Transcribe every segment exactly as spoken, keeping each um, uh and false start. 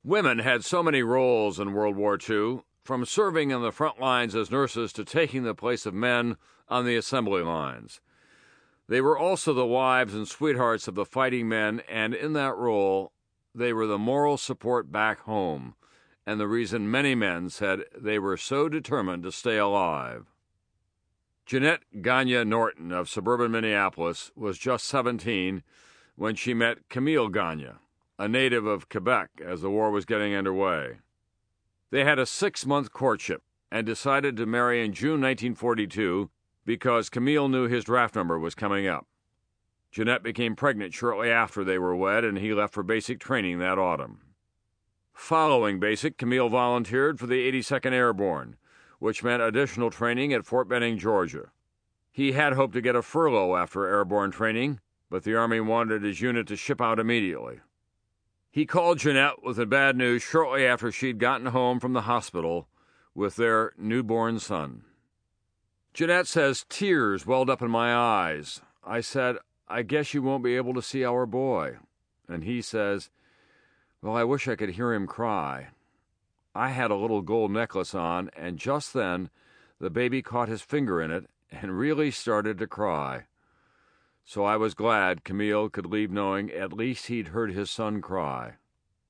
Women had so many roles in World War Two, from serving on the front lines as nurses to taking the place of men on the assembly lines. They were also the wives and sweethearts of the fighting men, and in that role, they were the moral support back home, and the reason many men said they were so determined to stay alive. Jeanette Gagne Norton of suburban Minneapolis was just seventeen when she met Camille Gagne, a native of Quebec, as the war was getting underway. They had a six-month courtship and decided to marry in June nineteen forty-two because Camille knew his draft number was coming up. Jeanette became pregnant shortly after they were wed, and he left for basic training that autumn. Following basic, Camille volunteered for the eighty-second Airborne, which meant additional training at Fort Benning, Georgia. He had hoped to get a furlough after airborne training, but the Army wanted his unit to ship out immediately. He called Jeanette with the bad news shortly after she'd gotten home from the hospital with their newborn son. Jeanette says tears welled up in my eyes. I said, "I guess you won't be able to see our boy." And he says, "Well, I wish I could hear him cry." I had a little gold necklace on, and just then the baby caught his finger in it and really started to cry. So I was glad Camille could leave knowing at least he'd heard his son cry.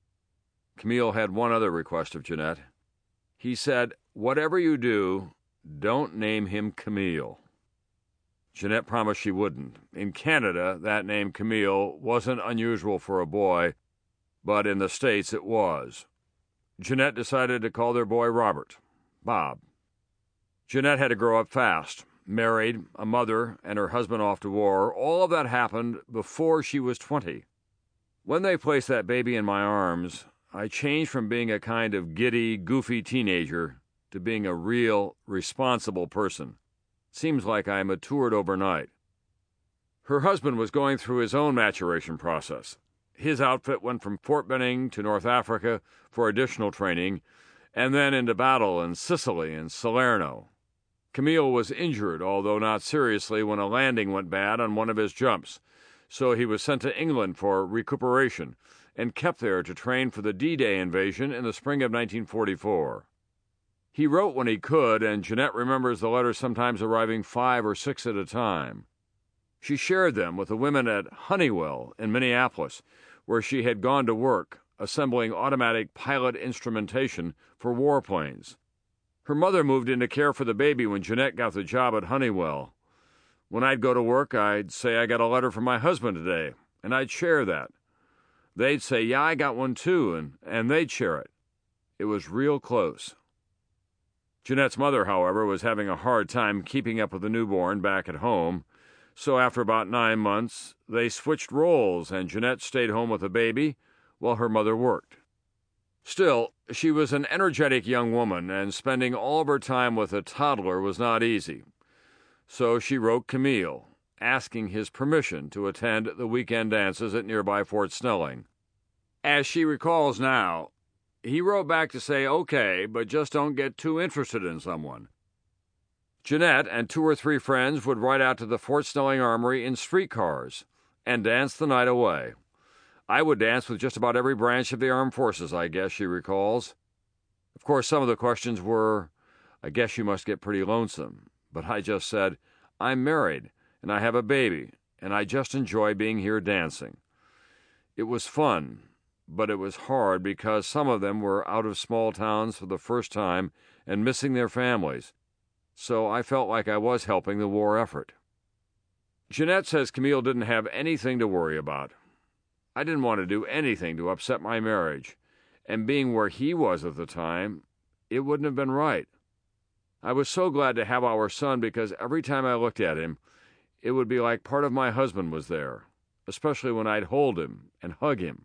Camille had one other request of Jeanette. He said, "Whatever you do, don't name him Camille." Jeanette promised she wouldn't. In Canada, that name Camille wasn't unusual for a boy, but in the States it was. Jeanette decided to call their boy Robert, Bob. Jeanette had to grow up fast. Married, a mother, and her husband off to war. All of that happened before she was twenty. When they placed that baby in my arms, I changed from being a kind of giddy, goofy teenager to being a real, responsible person. Seems like I matured overnight. Her husband was going through his own maturation process. His outfit went from Fort Benning to North Africa for additional training, and then into battle in Sicily and Salerno. Camille was injured, although not seriously, when a landing went bad on one of his jumps, so he was sent to England for recuperation and kept there to train for the D-Day invasion in the spring of nineteen forty-four. He wrote when he could, and Jeanette remembers the letters sometimes arriving five or six at a time. She shared them with the women at Honeywell in Minneapolis, where she had gone to work, assembling automatic pilot instrumentation for warplanes. Her mother moved in to care for the baby when Jeanette got the job at Honeywell. When I'd go to work, I'd say I got a letter from my husband today, and I'd share that. They'd say, "Yeah, I got one too," and, and they'd share it. It was real close. Jeanette's mother, however, was having a hard time keeping up with the newborn back at home, so after about nine months, they switched roles, and Jeanette stayed home with the baby while her mother worked. Still, she was an energetic young woman, and spending all of her time with a toddler was not easy. So she wrote Camille, asking his permission to attend the weekend dances at nearby Fort Snelling. As she recalls now, he wrote back to say, "Okay, but just don't get too interested in someone." Jeanette and two or three friends would ride out to the Fort Snelling Armory in streetcars and dance the night away. I would dance with just about every branch of the armed forces, I guess, she recalls. Of course, some of the questions were, "I guess you must get pretty lonesome." But I just said, "I'm married, and I have a baby, and I just enjoy being here dancing." It was fun, but it was hard because some of them were out of small towns for the first time and missing their families, so I felt like I was helping the war effort. Jeanette says Camille didn't have anything to worry about. I didn't want to do anything to upset my marriage, and being where he was at the time, it wouldn't have been right. I was so glad to have our son because every time I looked at him, it would be like part of my husband was there, especially when I'd hold him and hug him.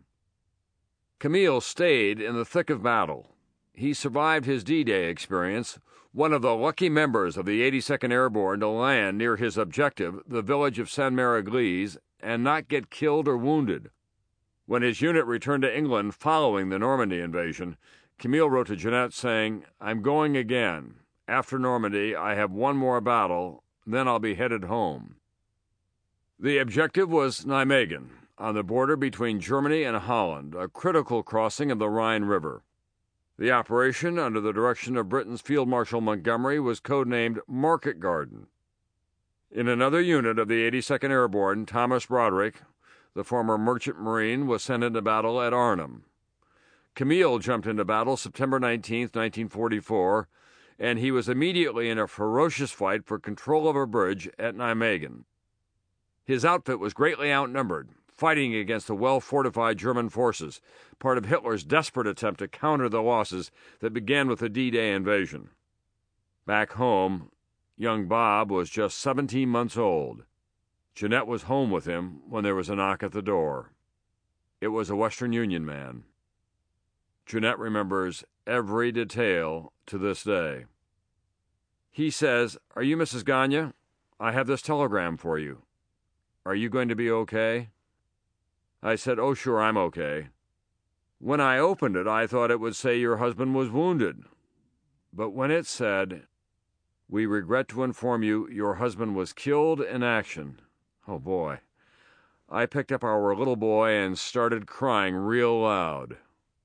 Camille stayed in the thick of battle. He survived his D-Day experience, one of the lucky members of the eighty-second Airborne to land near his objective, the village of Saint-Mère-Église, and not get killed or wounded. When his unit returned to England following the Normandy invasion, Camille wrote to Jeanette saying, "I'm going again. After Normandy, I have one more battle, then I'll be headed home." The objective was Nijmegen, on the border between Germany and Holland, a critical crossing of the Rhine River. The operation, under the direction of Britain's Field Marshal Montgomery, was codenamed Market Garden. In another unit of the eighty-second Airborne, Thomas Broderick, the former merchant marine, was sent into battle at Arnhem. Camille jumped into battle September nineteenth, nineteen forty-four, and he was immediately in a ferocious fight for control of a bridge at Nijmegen. His outfit was greatly outnumbered, fighting against the well-fortified German forces, part of Hitler's desperate attempt to counter the losses that began with the D-Day invasion. Back home, young Bob was just seventeen months old. Jeanette was home with him when there was a knock at the door. It was a Western Union man. Jeanette remembers every detail to this day. He says, "Are you Missus Gagne? I have this telegram for you. Are you going to be okay?" I said, "Oh, sure, I'm okay." When I opened it, I thought it would say your husband was wounded. But when it said, "We regret to inform you your husband was killed in action," oh boy, I picked up our little boy and started crying real loud.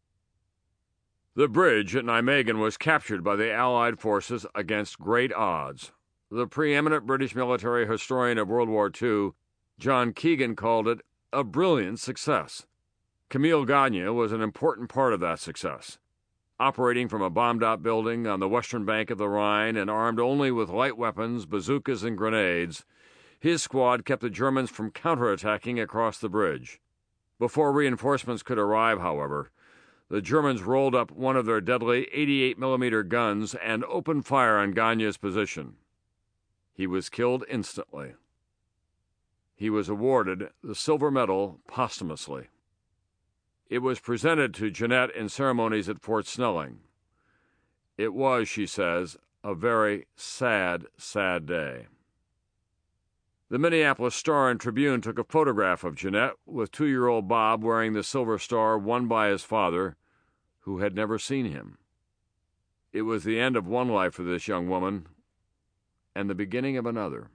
The bridge at Nijmegen was captured by the Allied forces against great odds. The preeminent British military historian of World War Two, John Keegan, called it a brilliant success. Camille Gagne was an important part of that success. Operating from a bombed-out building on the western bank of the Rhine and armed only with light weapons, bazookas, and grenades, his squad kept the Germans from counterattacking across the bridge. Before reinforcements could arrive, however, the Germans rolled up one of their deadly eighty-eight millimeter guns and opened fire on Gagne's position. He was killed instantly. He was awarded the Silver Medal posthumously. It was presented to Jeanette in ceremonies at Fort Snelling. It was, she says, a very sad, sad day. The Minneapolis Star and Tribune took a photograph of Jeanette with two-year-old Bob wearing the Silver Star won by his father, who had never seen him. It was the end of one life for this young woman and the beginning of another.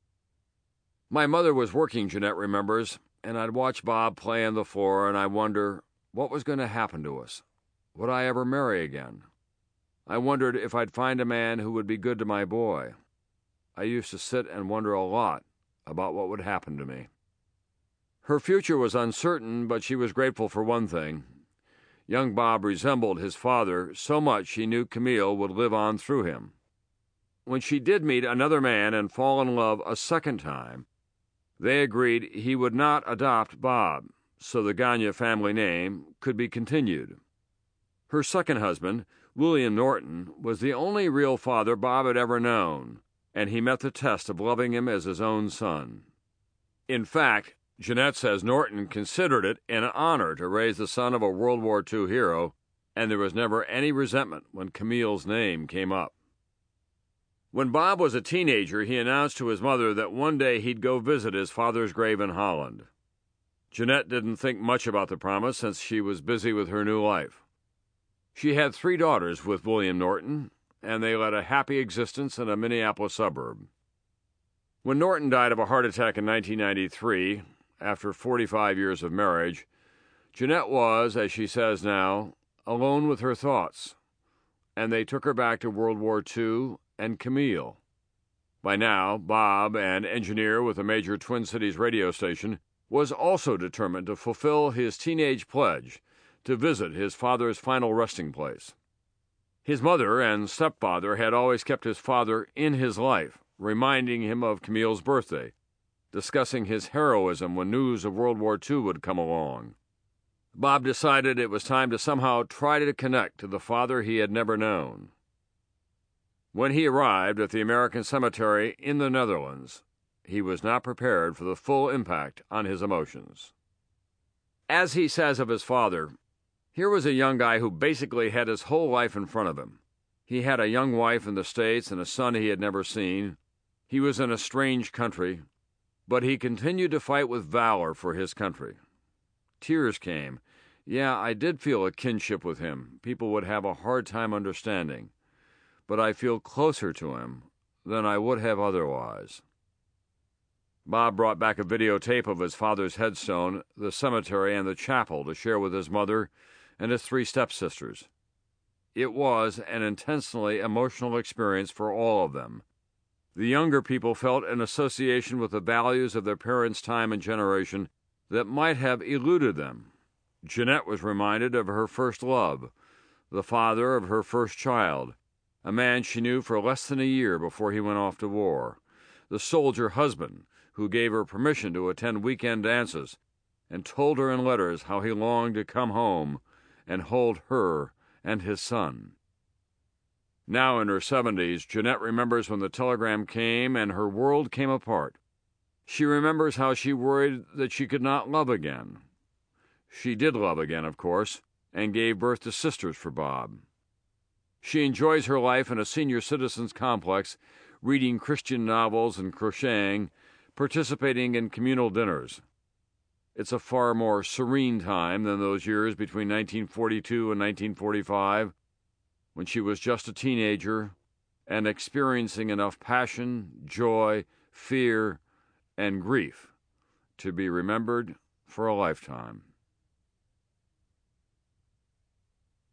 My mother was working, Jeanette remembers, and I'd watch Bob play on the floor, and I wonder what was going to happen to us. Would I ever marry again? I wondered if I'd find a man who would be good to my boy. I used to sit and wonder a lot about what would happen to me. Her future was uncertain, but she was grateful for one thing. Young Bob resembled his father so much she knew Camille would live on through him. When she did meet another man and fall in love a second time, they agreed he would not adopt Bob, so the Gagne family name could be continued. Her second husband, William Norton, was the only real father Bob had ever known, and he met the test of loving him as his own son. In fact, Jeanette says Norton considered it an honor to raise the son of a World War Two hero, and there was never any resentment when Camille's name came up. When Bob was a teenager, he announced to his mother that one day he'd go visit his father's grave in Holland. Jeanette didn't think much about the promise since she was busy with her new life. She had three daughters with William Norton, and they led a happy existence in a Minneapolis suburb. When Norton died of a heart attack in nineteen ninety-three, after forty-five years of marriage, Jeanette was, as she says now, alone with her thoughts, and they took her back to World War Two and Camille. By now, Bob, an engineer with a major Twin Cities radio station, was also determined to fulfill his teenage pledge to visit his father's final resting place. His mother and stepfather had always kept his father in his life, reminding him of Camille's birthday, discussing his heroism when news of World War Two would come along. Bob decided it was time to somehow try to connect to the father he had never known. When he arrived at the American Cemetery in the Netherlands, he was not prepared for the full impact on his emotions. As he says of his father, here was a young guy who basically had his whole life in front of him. He had a young wife in the States and a son he had never seen. He was in a strange country, but he continued to fight with valor for his country. Tears came. Yeah, I did feel a kinship with him. People would have a hard time understanding. But I feel closer to him than I would have otherwise. Bob brought back a videotape of his father's headstone, the cemetery, and the chapel to share with his mother and his three stepsisters. It was an intensely emotional experience for all of them. The younger people felt an association with the values of their parents' time and generation that might have eluded them. Jeanette was reminded of her first love, the father of her first child, a man she knew for less than a year before he went off to war, the soldier husband who gave her permission to attend weekend dances and told her in letters how he longed to come home and hold her and his son. Now in her seventies, Jeanette remembers when the telegram came and her world came apart. She remembers how she worried that she could not love again. She did love again, of course, and gave birth to sisters for Bob. She enjoys her life in a senior citizens complex, reading Christian novels and crocheting, participating in communal dinners. It's a far more serene time than those years between nineteen forty-two and nineteen forty-five, when she was just a teenager and experiencing enough passion, joy, fear, and grief to be remembered for a lifetime.